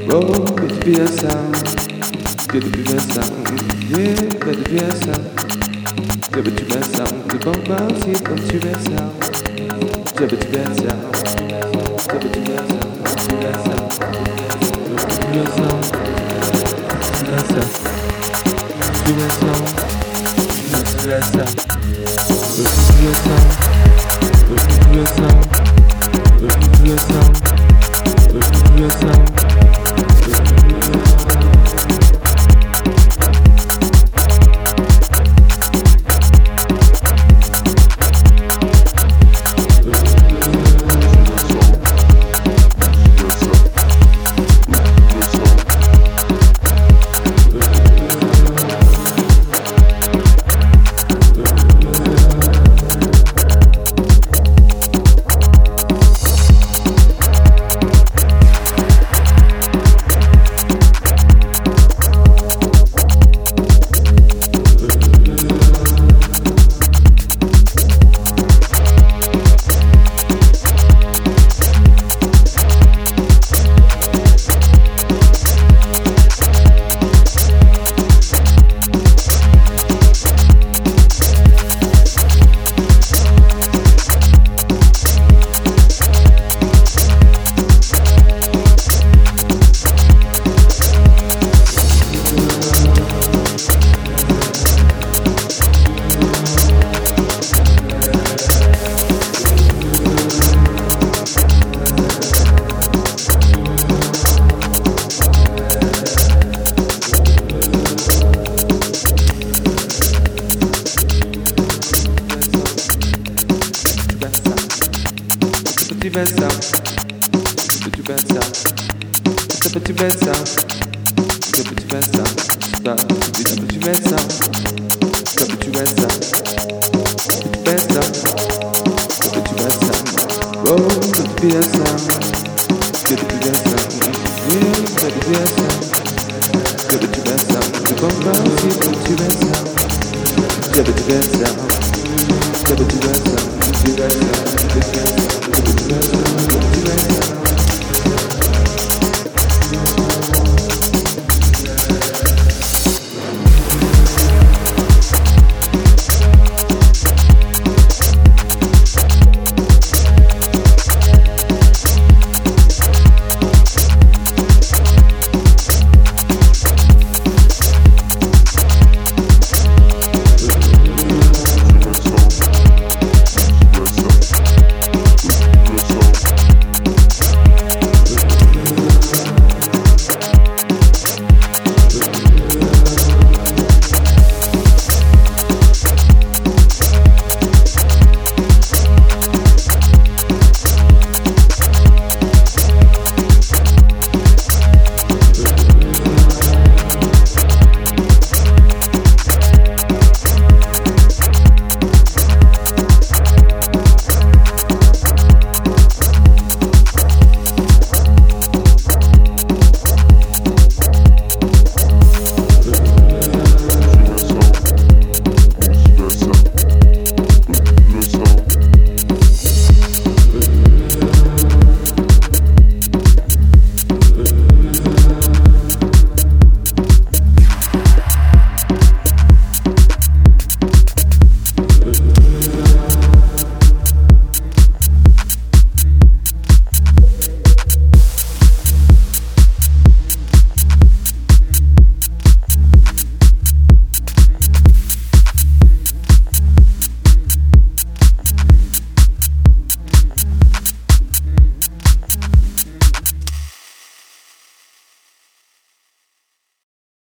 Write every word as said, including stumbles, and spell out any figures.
Oh, baby, be a sound. Get the be a sound. Yeah, baby, be a sound. Give it to me sound. The bomb bounce, here comes to me sound. Give it to me sound. Give it to me sound. Give it to me sound. Give it to me sound. Give it to me sound. Give it to me sound. Give it to me sound. Your sound, your sound, diversa, super diversa, super diversa, super diversa, super diversa, super diversa, super diversa, super diversa, oh, super diversa, super diversa, yeah, super diversa, super diversa, the compound, super diversa, super diversa, super diversa, diversa, diversa. Diversa, diversa.